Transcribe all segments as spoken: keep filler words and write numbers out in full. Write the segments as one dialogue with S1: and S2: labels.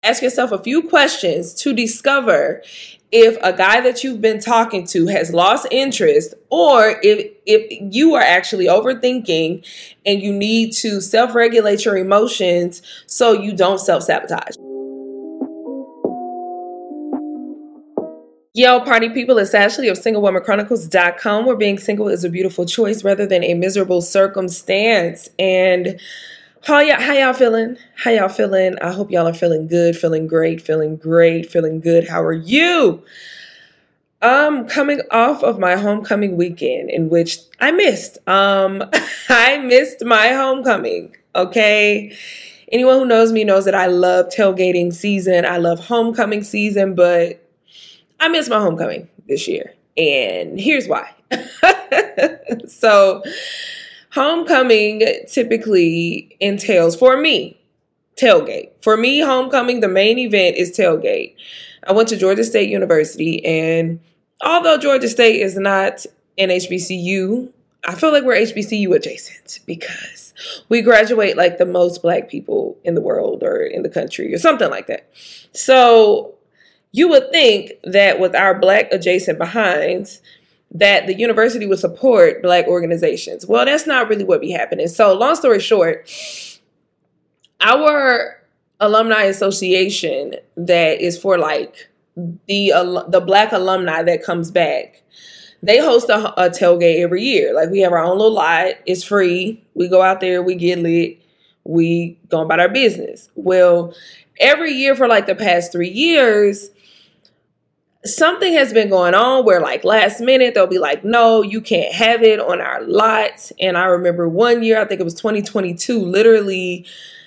S1: Ask yourself a few questions to discover if a guy that you've been talking to has lost interest, or if if you are actually overthinking and you need to self-regulate your emotions so you don't self-sabotage. Yo, party people, it's Ashley of Single Woman Chronicles dot com, where being single is a beautiful choice rather than a miserable circumstance. And how y'all, how y'all feeling? How y'all feeling? I hope y'all are feeling good, feeling great, feeling great, feeling good. How are you? Um, coming off of my homecoming weekend, in which I missed. Um, I missed my homecoming. Okay. Anyone who knows me knows that I love tailgating season. I love homecoming season, but I missed my homecoming this year. And here's why. So homecoming typically entails, for me, tailgate. For me, homecoming, the main event is tailgate. I went to Georgia State University, and although Georgia State is not an H B C U, I feel like we're H B C U adjacent because we graduate like the most Black people in the world or in the country or something like that. So you would think that with our Black adjacent behinds, that the university would support Black organizations. Well, that's not really what be happening. So long story short, our alumni association that is for like the uh, the Black alumni that comes back, they host a, a tailgate every year. Like, we have our own little lot. It's free. We go out there, we get lit, we go about our business. Well, every year for like the past three years, something has been going on where like last minute they'll be like, no, you can't have it on our lot. And I remember one year, I think it was twenty twenty-two, literally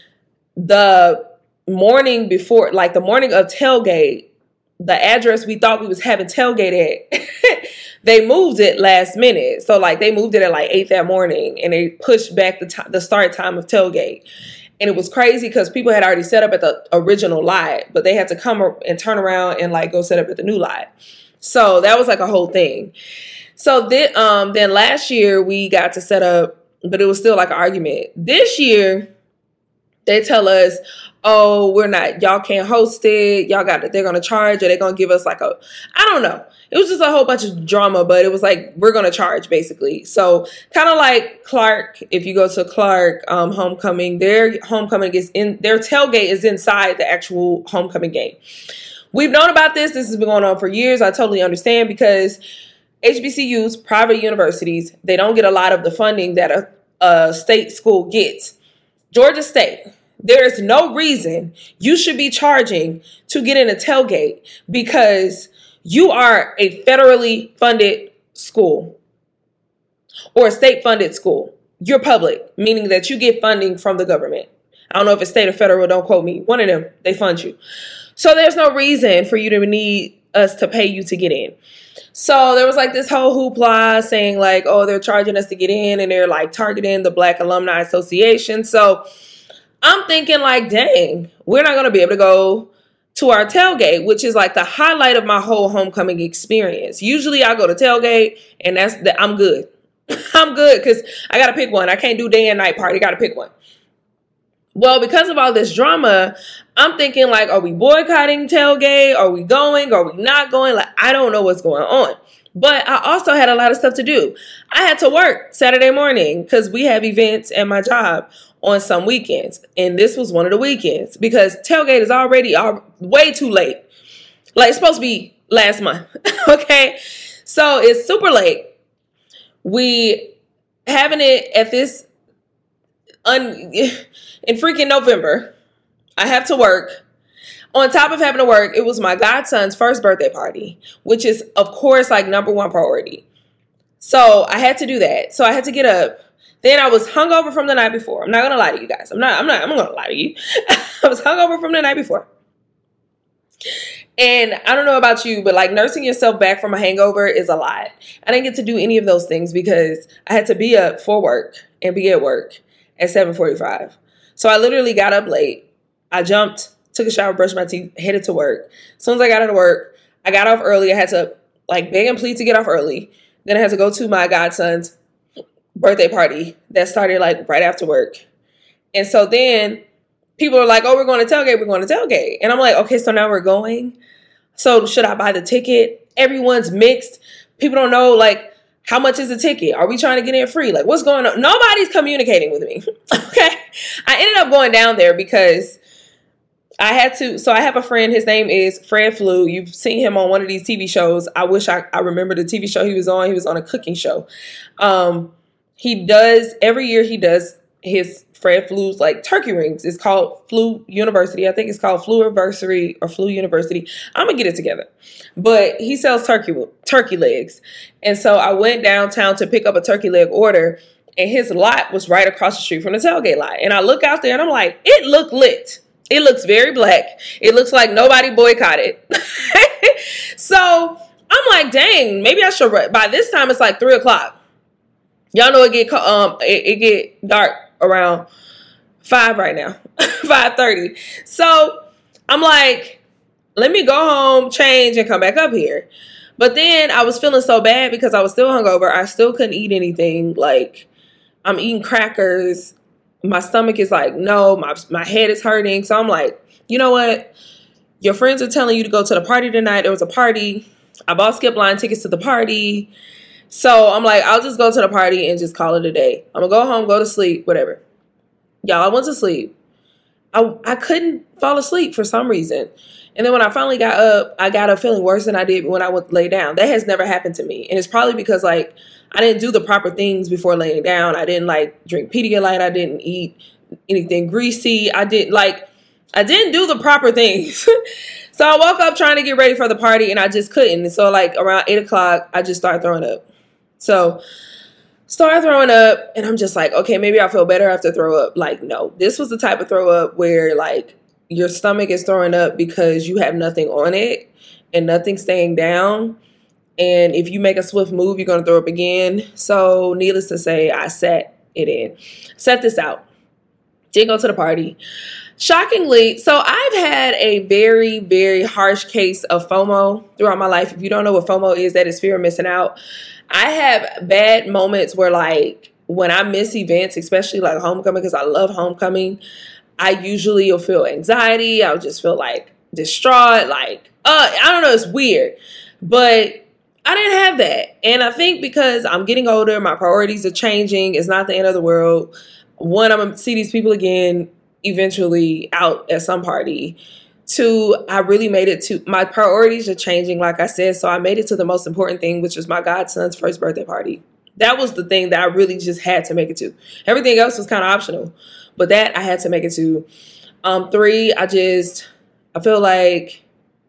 S1: the morning before, like the morning of tailgate, the address we thought we was having tailgate at, they moved it last minute. So like they moved it at like eight that morning, and they pushed back the t- the start time of tailgate. And it was crazy because people had already set up at the original lot, but they had to come and turn around and like go set up at the new lot. So that was like a whole thing. So then, um, then last year we got to set up, but it was still like an argument. This year they tell us, oh, we're not, y'all can't host it. Y'all got it. They're going to charge, or they're going to give us like a, I don't know. It was just a whole bunch of drama, but it was like, we're going to charge basically. So kind of like Clark, if you go to Clark um, homecoming, their homecoming is in, their tailgate is inside the actual homecoming game. We've known about this. This has been going on for years. I totally understand, because H B C Us, private universities, they don't get a lot of the funding that a, a state school gets. Georgia State, there is no reason you should be charging to get in a tailgate, because you are a federally funded school or a state funded school. You're public, meaning that you get funding from the government. I don't know if it's state or federal, don't quote me. One of them, they fund you. So there's no reason for you to need us to pay you to get in. So there was like this whole hoopla saying like, oh, they're charging us to get in, and they're like targeting the Black Alumni Association. So I'm thinking like, dang, we're not going to be able to go to our tailgate, which is like the highlight of my whole homecoming experience. Usually I go to tailgate and that's the, I'm good. I'm good because I got to pick one. I can't do day and night party. Got to pick one. Well, because of all this drama, I'm thinking like, are we boycotting tailgate? Are we going? Are we not going? Like, I don't know what's going on. But I also had a lot of stuff to do. I had to work Saturday morning because we have events at my job on some weekends. And this was one of the weekends because tailgate is already all, way too late. Like, it's supposed to be last month. Okay. So it's super late. We having it at this un, in freaking November. I have to work. On top of having to work, it was my godson's first birthday party, which is, of course, like number one priority. So I had to do that. So I had to get up. Then I was hungover from the night before. I'm not going to lie to you guys. I'm not, I'm not, I'm going to lie to you. I was hungover from the night before. And I don't know about you, but like nursing yourself back from a hangover is a lot. I didn't get to do any of those things because I had to be up for work and be at work at seven forty-five. So I literally got up late. I jumped, took a shower, brushed my teeth, headed to work. As soon as I got out of work, I got off early. I had to like beg and plead to get off early. Then I had to go to my godson's birthday party that started like right after work. And so then people are like, oh, we're going to tailgate, we're going to tailgate. And I'm like, okay, so now we're going. So should I buy the ticket? Everyone's mixed. People don't know, like, how much is the ticket? Are we trying to get in free? Like, what's going on? Nobody's communicating with me. Okay. I ended up going down there because I had to. So I have a friend. His name is Fred Flew. You've seen him on one of these T V shows. I wish I, I remember the T V show he was on. He was on a cooking show. Um, he does, every year he does his Fred Flew's like turkey rings. It's called Flew University. I think it's called Flew University or Flew University. I'm gonna get it together. But he sells turkey turkey legs. And so I went downtown to pick up a turkey leg order, and his lot was right across the street from the tailgate lot. And I look out there and I'm like, it looked lit. It looks very black. It looks like nobody boycotted. So I'm like, dang, maybe I should run. By this time it's like three o'clock. Y'all know it get um it, it get dark around five right now, five thirty. So I'm like, let me go home, change, and come back up here. But then I was feeling so bad because I was still hungover. I still couldn't eat anything. Like, I'm eating crackers. My stomach is like, no, my my head is hurting. So I'm like, you know what? Your friends are telling you to go to the party tonight. There was a party. I bought skip line tickets to the party. So I'm like, I'll just go to the party and just call it a day. I'm going to go home, go to sleep, whatever. Y'all, I went to sleep. I, I couldn't fall asleep for some reason. And then when I finally got up, I got up feeling worse than I did when I went to lay down. That has never happened to me. And it's probably because, like, I didn't do the proper things before laying down. I didn't, like, drink Pedialyte. I didn't eat anything greasy. I didn't, like, I didn't do the proper things. So I woke up trying to get ready for the party, and I just couldn't. And so, like, around eight o'clock, I just started throwing up. So started throwing up, and I'm just like, okay, maybe I'll feel better after throw up. Like, no, this was the type of throw up where, like, your stomach is throwing up because you have nothing on it and nothing staying down. And if you make a swift move, you're going to throw up again. So needless to say, I sat it in. Set this out. Didn't go to the party. Shockingly, so I've had a very, very harsh case of FOMO throughout my life. If you don't know what FOMO is, that is fear of missing out. I have bad moments where, like, when I miss events, especially like homecoming, because I love homecoming, I usually will feel anxiety. I'll just feel like distraught. Like, uh, I don't know. It's weird. But I didn't have that. And I think because I'm getting older, my priorities are changing. It's not the end of the world. One, I'm going to see these people again eventually out at some party. Two, I really made it to, my priorities are changing, like I said. So I made it to the most important thing, which was my godson's first birthday party. That was the thing that I really just had to make it to. Everything else was kind of optional. But that I had to make it to. Um, three, I just, I feel like,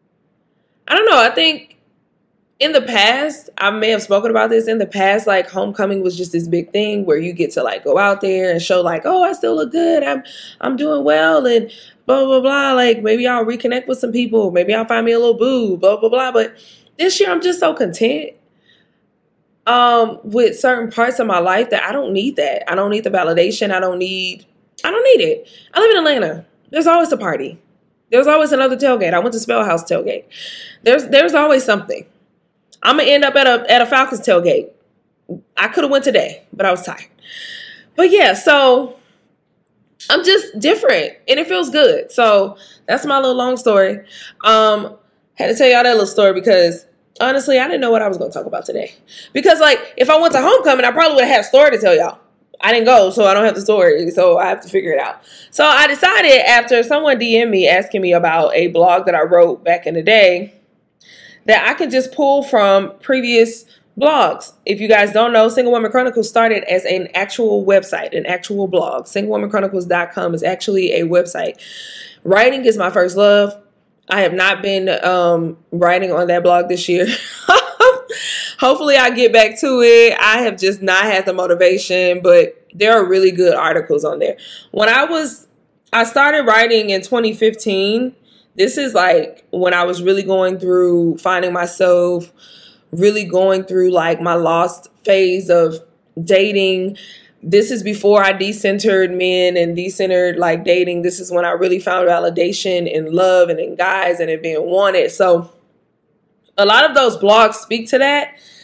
S1: I don't know. I think in the past, I may have spoken about this. In the past, like, homecoming was just this big thing where you get to, like, go out there and show, like, oh, I still look good. I'm, I'm doing well, and blah, blah, blah. Like, maybe I'll reconnect with some people. Maybe I'll find me a little boo, blah, blah, blah. But this year, I'm just so content um, with certain parts of my life that I don't need that. I don't need the validation. I don't need, I don't need it. I live in Atlanta. There's always a party. There's always another tailgate. I went to Spell House tailgate. There's, there's always something. I'm going to end up at a, at a Falcons tailgate. I could have went today, but I was tired. But yeah, so I'm just different and it feels good. So that's my little long story. Um, had to tell y'all that little story because honestly, I didn't know what I was going to talk about today. Because, like, if I went to homecoming, I probably would have had a story to tell y'all. I didn't go, so I don't have the story, so I have to figure it out. So I decided after someone D M'd me asking me about a blog that I wrote back in the day that I could just pull from previous blogs. If you guys don't know, Single Woman Chronicles started as an actual website, an actual blog. single woman chronicles dot com is actually a website. Writing is my first love. I have not been um, writing on that blog this year. Hopefully I get back to it. I have just not had the motivation, but there are really good articles on there. When I was, I started writing in twenty fifteen. This is like when I was really going through finding myself, really going through like my lost phase of dating. This is before I decentered men and decentered like dating. This is when I really found validation in love and in guys and in being wanted. So a lot of those blogs speak to that.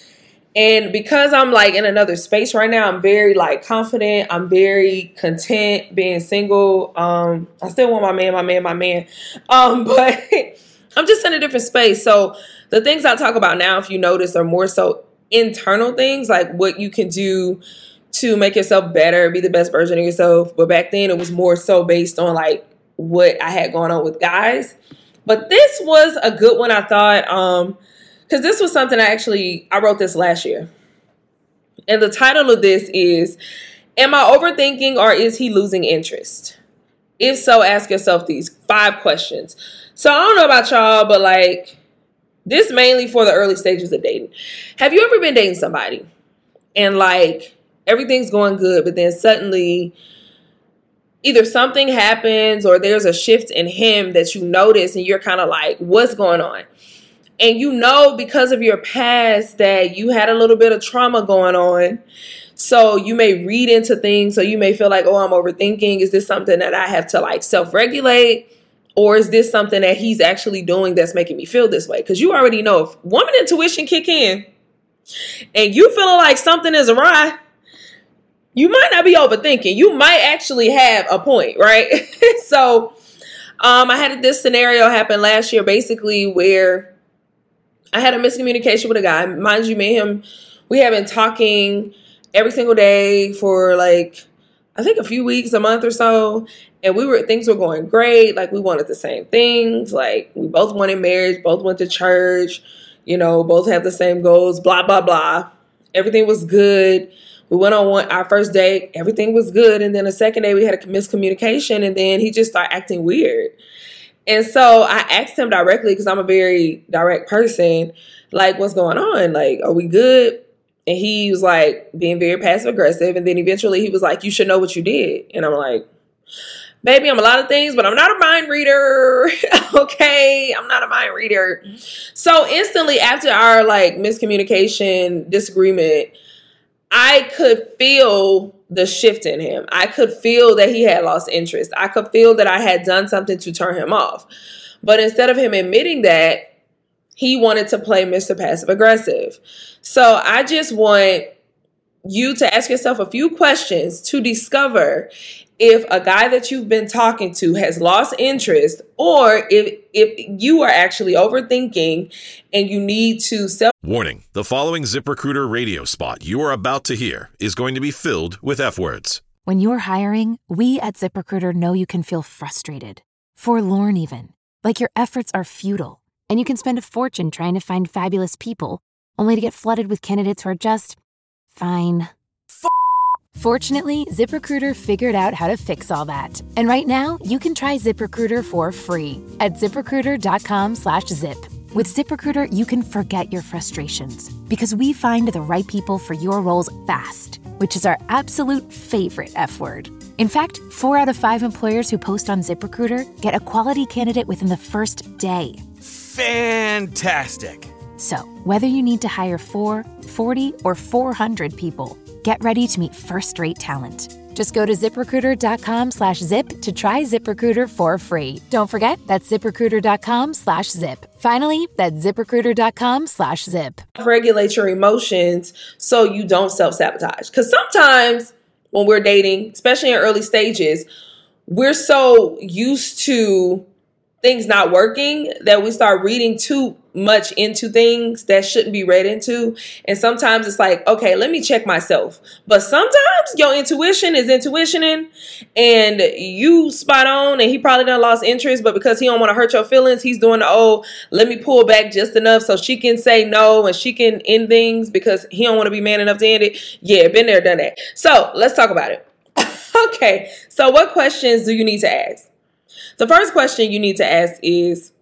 S1: And because I'm like in another space right now, I'm very like confident. I'm very content being single. Um, I still want my man, my man, my man. Um, but I'm just in a different space. So the things I talk about now, if you notice, are more so internal things, like what you can do to make yourself better, be the best version of yourself. But back then it was more so based on like what I had going on with guys. But this was a good one, I thought. Um, Because this was something I actually, I wrote this last year. And the title of this is, am I overthinking or is he losing interest? If so, ask yourself these five questions. So I don't know about y'all, but like, this mainly for the early stages of dating. Have you ever been dating somebody and like, everything's going good, but then suddenly either something happens or there's a shift in him that you notice and you're kind of like, what's going on? And you know, because of your past, that you had a little bit of trauma going on. So you may read into things. So you may feel like, oh, I'm overthinking. Is this something that I have to like self-regulate? Or is this something that he's actually doing that's making me feel this way? Because you already know if woman intuition kick in and you feeling like something is awry, you might not be overthinking. You might actually have a point, right? So um, I had this scenario happen last year, basically where I had a miscommunication with a guy. Mind you, me and him, we have been talking every single day for like, I think a few weeks, a month or so. And we were, things were going great. Like we wanted the same things. Like we both wanted marriage, both went to church, you know, both had the same goals, blah, blah, blah. Everything was good. We went on one, our first date. Everything was good. And then the second day we had a miscommunication and then he just started acting weird. And so I asked him directly, because I'm a very direct person, like, what's going on? Like, are we good? And he was like being very passive aggressive. And then eventually he was like, you should know what you did. And I'm like, baby, I'm a lot of things, but I'm not a mind reader. Okay, I'm not a mind reader. So instantly after our like miscommunication, disagreement, I could feel the shift in him. I could feel that he had lost interest. I could feel that I had done something to turn him off. But instead of him admitting that, he wanted to play Mister Passive Aggressive. So I just want you to ask yourself a few questions to discover if a guy that you've been talking to has lost interest, or if if you are actually overthinking and you need to self.
S2: Warning, the following ZipRecruiter radio spot you are about to hear is going to be filled with F-words.
S3: When you're hiring, we at ZipRecruiter know you can feel frustrated, forlorn even, like your efforts are futile, and you can spend a fortune trying to find fabulous people, only to get flooded with candidates who are just fine. F- Fortunately, ZipRecruiter figured out how to fix all that. And right now, you can try ZipRecruiter for free at ZipRecruiter.com slash zip. With ZipRecruiter, you can forget your frustrations because we find the right people for your roles fast, which is our absolute favorite F word. In fact, four out of five employers who post on ZipRecruiter get a quality candidate within the first day.
S4: Fantastic.
S3: So, whether you need to hire four, forty, or four hundred people, get ready to meet first-rate talent. Just go to ZipRecruiter.com slash zip to try ZipRecruiter for free. Don't forget, that's ZipRecruiter.com slash zip. Finally, that's ZipRecruiter.com slash zip.
S1: Regulate your emotions so you don't self-sabotage. Because sometimes when we're dating, especially in early stages, we're so used to things not working that we start reading too much into things that shouldn't be read into. And sometimes it's like, okay, let me check myself. But sometimes your intuition is intuitioning and you spot on and he probably done lost interest, but because he don't want to hurt your feelings, he's doing the, oh, let me pull back just enough so she can say no and she can end things because he don't want to be man enough to end it. Yeah, been there, done that. So let's talk about it. Okay, so what questions do you need to ask? The first question you need to ask is,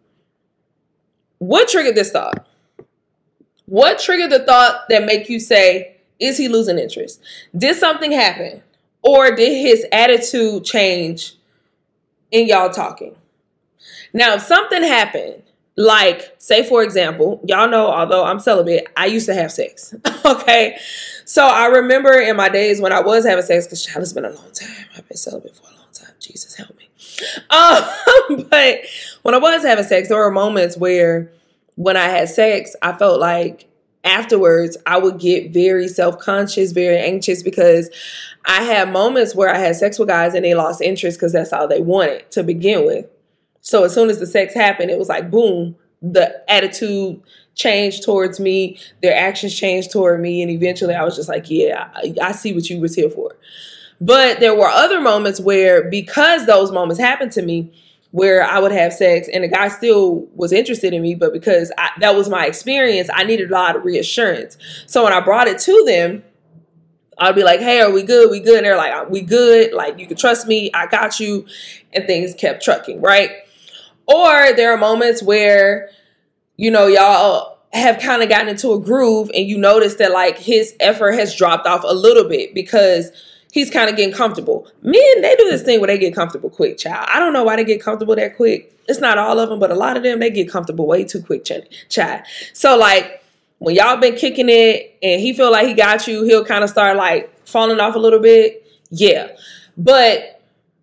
S1: what triggered this thought? What triggered the thought that make you say, is he losing interest? Did something happen? Or did his attitude change in y'all talking? Now, if something happened, like, say, for example, y'all know, although I'm celibate, I used to have sex. Okay. So I remember in my days when I was having sex, because child, it's been a long time. I've been celibate for a long time. Jesus help me. Um, but when I was having sex, there were moments where when I had sex, I felt like afterwards, I would get very self-conscious, very anxious, because I had moments where I had sex with guys and they lost interest because that's all they wanted to begin with. So as soon as the sex happened, it was like, boom, the attitude changed towards me, their actions changed toward me, and eventually I was just like, yeah, I, I see what you was here for. But there were other moments where, because those moments happened to me, where I would have sex and the guy still was interested in me, but because I, that was my experience, I needed a lot of reassurance. So when I brought it to them, I'd be like, hey, are we good? We good? And they're like, we good. Like, you can trust me. I got you. And things kept trucking, right? Or there are moments where, you know, y'all have kind of gotten into a groove and you notice that like his effort has dropped off a little bit because he's kind of getting comfortable. Men, they do this thing where they get comfortable quick, child. I don't know why they get comfortable that quick. It's not all of them, but a lot of them, they get comfortable way too quick, child. So like when y'all been kicking it and he feel like he got you, he'll kind of start like falling off a little bit. Yeah. But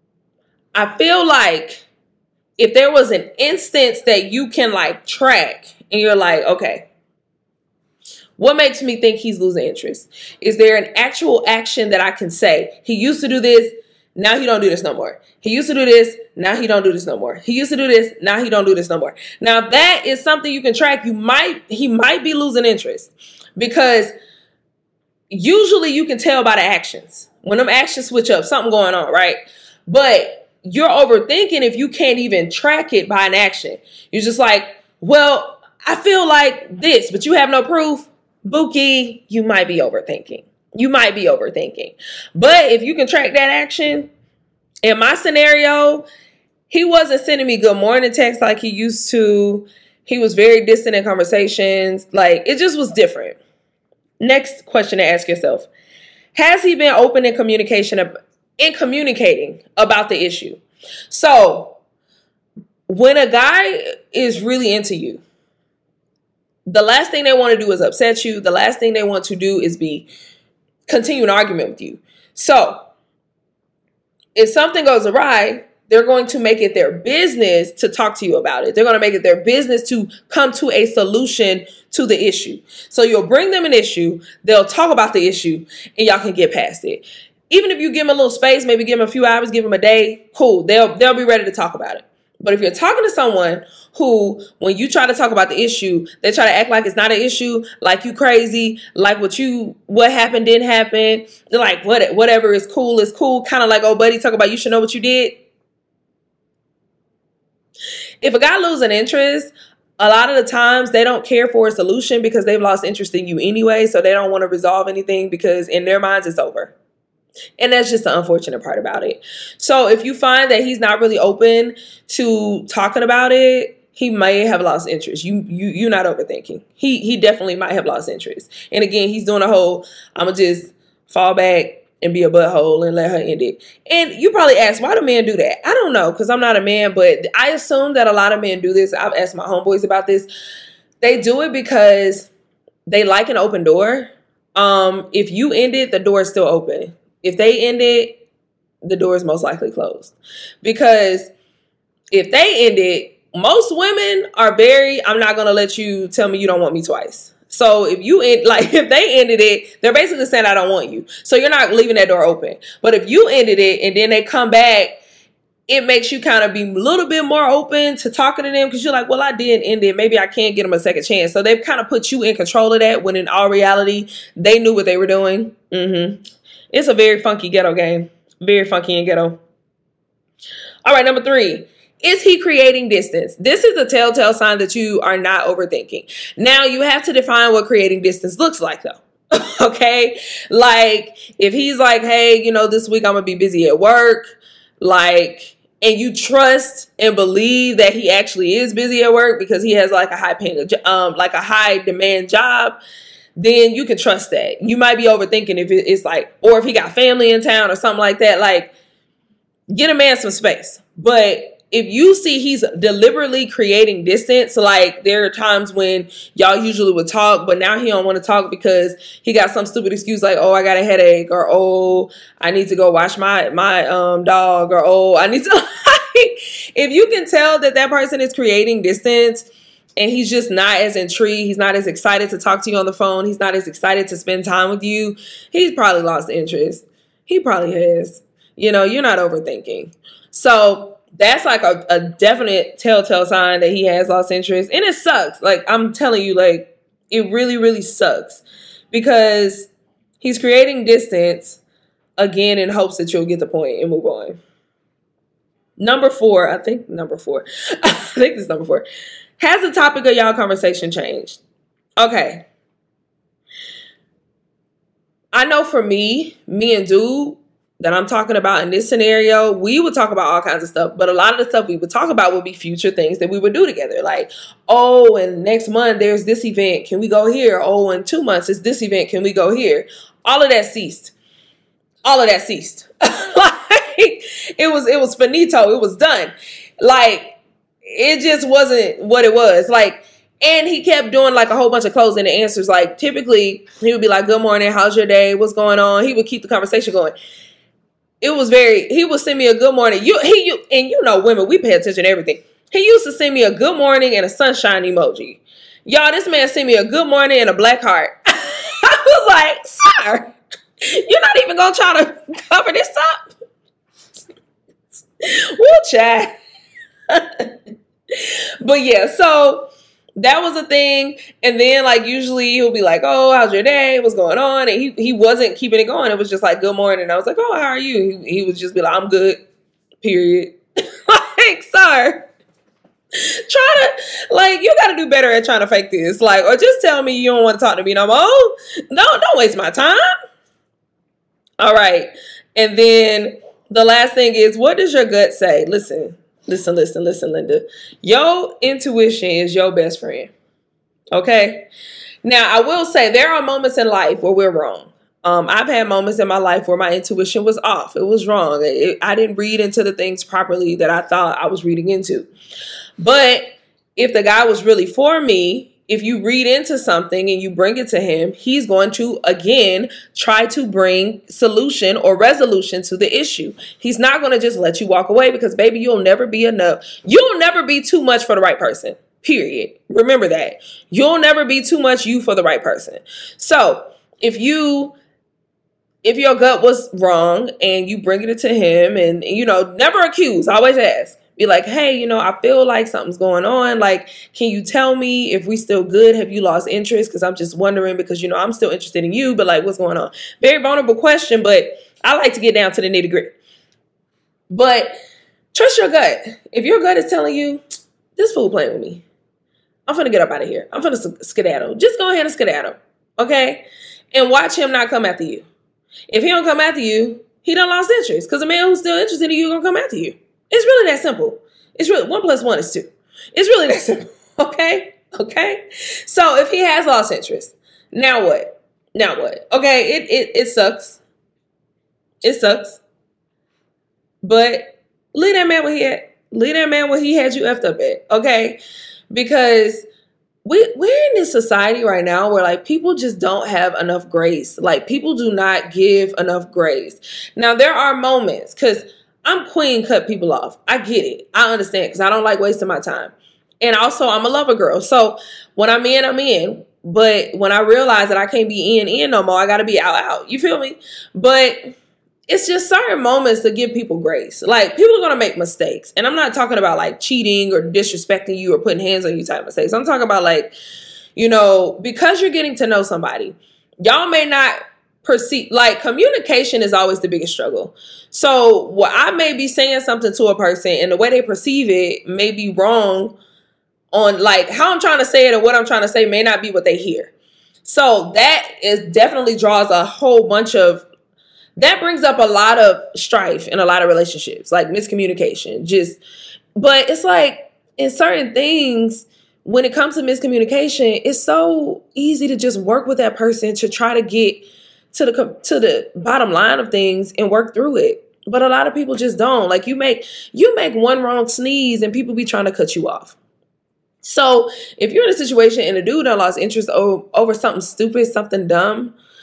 S1: I feel like if there was an instance that you can like track and you're like, okay, what makes me think he's losing interest? Is there an actual action that I can say? He used to do this. Now he don't do this no more. He used to do this. Now he don't do this no more. He used to do this. Now he don't do this no more. Now if that is something you can track, you might, he might be losing interest, because usually you can tell by the actions. When them actions switch up, something going on, right? But you're overthinking if you can't even track it by an action. You're just like, well, I feel like this, but you have no proof. Bookie, you might be overthinking. You might be overthinking. But if you can track that action, in my scenario, he wasn't sending me good morning texts like he used to. He was very distant in conversations. Like, it just was different. Next question to ask yourself. Has he been open in communication, in communicating about the issue? So when a guy is really into you, the last thing they want to do is upset you. The last thing they want to do is be continue an argument with you. So if something goes awry, they're going to make it their business to talk to you about it. They're going to make it their business to come to a solution to the issue. So you'll bring them an issue, they'll talk about the issue, and y'all can get past it. Even if you give them a little space, maybe give them a few hours, give them a day, cool. They'll they'll be ready to talk about it. But if you're talking to someone who, when you try to talk about the issue, they try to act like it's not an issue, like you crazy, like what you, what happened didn't happen. They're like, what, whatever is cool is cool. Kind of like, oh, buddy, talk about you should know what you did. If a guy loses an interest, a lot of the times they don't care for a solution because they've lost interest in you anyway. So they don't want to resolve anything because in their minds it's over. And that's just the unfortunate part about it. So if you find that he's not really open to talking about it, he may have lost interest. You, you, you're not overthinking. He, he definitely might have lost interest. And again, he's doing a whole, I'm going to just fall back and be a butthole and let her end it. And you probably ask, why do men do that? I don't know, because I'm not a man, but I assume that a lot of men do this. I've asked my homeboys about this. They do it because they like an open door. Um, if you end it, the door is still open. If they end it, the door is most likely closed. Because if they end it, most women are very, I'm not going to let you tell me you don't want me twice. So if you end, like if they ended it, they're basically saying I don't want you. So you're not leaving that door open. But if you ended it and then they come back, it makes you kind of be a little bit more open to talking to them because you're like, well, I did end it. Maybe I can't get them a second chance. So they've kind of put you in control of that when in all reality, they knew what they were doing. Mm-hmm. It's a very funky ghetto game. Very funky and ghetto. All right, number three. Is he creating distance? This is a telltale sign that you are not overthinking. Now, you have to define what creating distance looks like, though. Okay? Like, if he's like, hey, you know, this week I'm going to be busy at work, like, and you trust and believe that he actually is busy at work because he has like a high paying, um, like a high demand job, then you can trust that. You might be overthinking if it's like, or if he got family in town or something like that, like get a man some space. But if you see he's deliberately creating distance, like there are times when y'all usually would talk, but now he don't want to talk because he got some stupid excuse like, oh, I got a headache, or oh, I need to go wash my, my um dog, or oh, I need to, like, if you can tell that that person is creating distance, and he's just not as intrigued. He's not as excited to talk to you on the phone. He's not as excited to spend time with you. He's probably lost interest. He probably has. You know, you're not overthinking. So that's like a, a definite telltale sign that he has lost interest. And it sucks. Like, I'm telling you, like, it really, really sucks. Because he's creating distance, again, in hopes that you'll get the point and move on. Number four, I think number four. I think this is number four. Has the topic of y'all conversation changed? Okay. I know for me, me and dude that I'm talking about in this scenario, we would talk about all kinds of stuff. But a lot of the stuff we would talk about would be future things that we would do together. Like, oh, and next month there's this event. Can we go here? Oh, in two months it's this event. Can we go here? All of that ceased. All of that ceased. Like, it was, it was finito. It was done. Like, it just wasn't what it was. Like, and he kept doing like a whole bunch of closing answers. Like, typically he would be like, good morning. How's your day? What's going on? He would keep the conversation going. It was very, he would send me a good morning. You, he, you, and you know, women, we pay attention to everything. He used to send me a good morning and a sunshine emoji. Y'all, this man sent me a good morning and a black heart. I was like, sir, you're not even going to try to cover this up? Woo, chat. But yeah, so that was a thing. And then like usually he'll be like, oh, how's your day? What's going on? And he, he wasn't keeping it going. It was just like, good morning. And I was like, oh, how are you? He, he would just be like, I'm good, period. Like, sir, try to, like, you got to do better at trying to fake this. Like, or just tell me you don't want to talk to me no more. No, don't waste my time. All right. And then the last thing is, what does your gut say? Listen, listen, listen, listen, Linda. Your intuition is your best friend. Okay? Now, I will say there are moments in life where we're wrong. Um, I've had moments in my life where my intuition was off. It was wrong. It, I didn't read into the things properly that I thought I was reading into. But if the guy was really for me, if you read into something and you bring it to him, he's going to, again, try to bring solution or resolution to the issue. He's not going to just let you walk away because, baby, you'll never be enough. You'll never be too much for the right person, period. Remember that. You'll never be too much you for the right person. So if you... If your gut was wrong and you bring it to him and, you know, never accuse, always ask. Be like, hey, you know, I feel like something's going on. Like, can you tell me if we still good? Have you lost interest? Because I'm just wondering because, you know, I'm still interested in you. But like, what's going on? Very vulnerable question, but I like to get down to the nitty gritty. But trust your gut. If your gut is telling you, this fool playing with me, I'm finna get up out of here. I'm finna skedaddle. Just go ahead and skedaddle. Okay? And watch him not come after you. If he don't come after you, he done lost interest. Because a man who's still interested in you gonna come after you. It's really that simple. It's really, one plus one is two. It's really that simple. Okay? Okay? So if he has lost interest, now what? Now what? Okay, it it, it sucks. It sucks. But leave that man where he had, leave that man where he had you effed up at. Okay? Because We, we're in this society right now where like people just don't have enough grace. Like people do not give enough grace. Now there are moments because I'm queen cut people off. I get it. I understand because I don't like wasting my time. And also I'm a lover girl. So when I'm in, I'm in. But when I realize that I can't be in, in no more, I got to be out, out. You feel me? But it's just certain moments to give people grace. Like, people are going to make mistakes. And I'm not talking about, like, cheating or disrespecting you or putting hands on you type of mistakes. I'm talking about, like, you know, because you're getting to know somebody, y'all may not perceive, like, communication is always the biggest struggle. So, what I may be saying something to a person and the way they perceive it may be wrong on, like, how I'm trying to say it and what I'm trying to say may not be what they hear. So, that is definitely draws a whole bunch of That brings up a lot of strife in a lot of relationships, like miscommunication. Just, but it's like in certain things, when it comes to miscommunication, it's so easy to just work with that person to try to get to the to the bottom line of things and work through it. But a lot of people just don't. Like you make you make one wrong sneeze and people be trying to cut you off. So if you're in a situation and a dude done lost interest over, over something stupid, something dumb,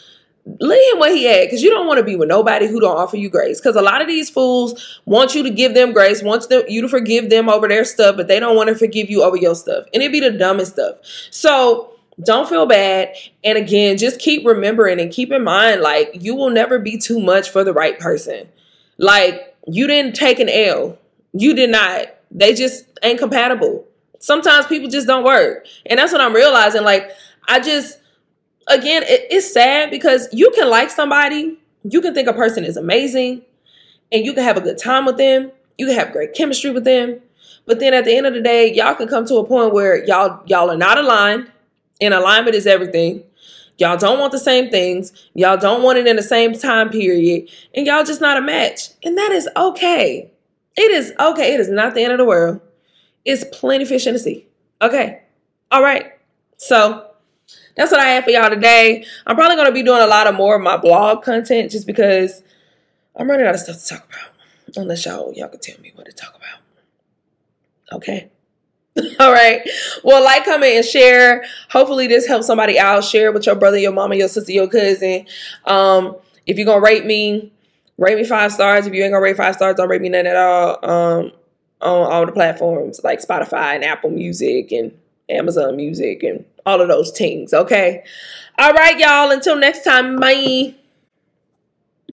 S1: leave him where he at, because you don't want to be with nobody who don't offer you grace. Because a lot of these fools want you to give them grace, want them, you to forgive them over their stuff, but they don't want to forgive you over your stuff. And it'd be the dumbest stuff. So don't feel bad. And again, just keep remembering and keep in mind, like, you will never be too much for the right person. Like, you didn't take an L. You did not. They just ain't compatible. Sometimes people just don't work. And that's what I'm realizing. Like, I just, again, it, it's sad because you can like somebody, you can think a person is amazing, and you can have a good time with them. You can have great chemistry with them. But then at the end of the day, y'all can come to a point where y'all, y'all are not aligned. And alignment is everything. Y'all don't want the same things. Y'all don't want it in the same time period. And y'all just not a match. And that is okay. It is okay. It is not the end of the world. It's plenty of fish in the sea. Okay. All right. So that's what I have for y'all today. I'm probably going to be doing a lot of more of my blog content just because I'm running out of stuff to talk about. Unless y'all, y'all can tell me what to talk about. Okay. All right. Well, like, comment, and share. Hopefully this helps somebody out. Share it with your brother, your mama, your sister, your cousin. Um, if you're going to rate me, rate me five stars. If you ain't going to rate five stars, don't rate me none at all. Um, on all the platforms like Spotify and Apple Music and Amazon Music and all of those things. Okay. All right, y'all. Until next time. Bye.